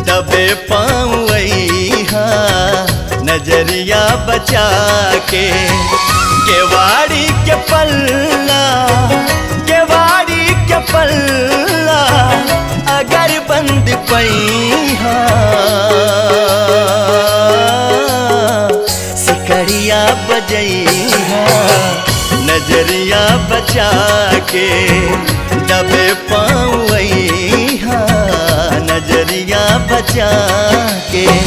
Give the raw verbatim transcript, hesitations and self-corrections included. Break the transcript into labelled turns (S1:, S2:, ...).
S1: दबे पाऊँहा नजरिया बचा के। केवाड़ी के पल्ला केवाड़ी के पल्ला अगर बंद पैहा सिकड़िया बजैहा नजरिया बचा के। दबे पाऊँहा नजरिया बचा के।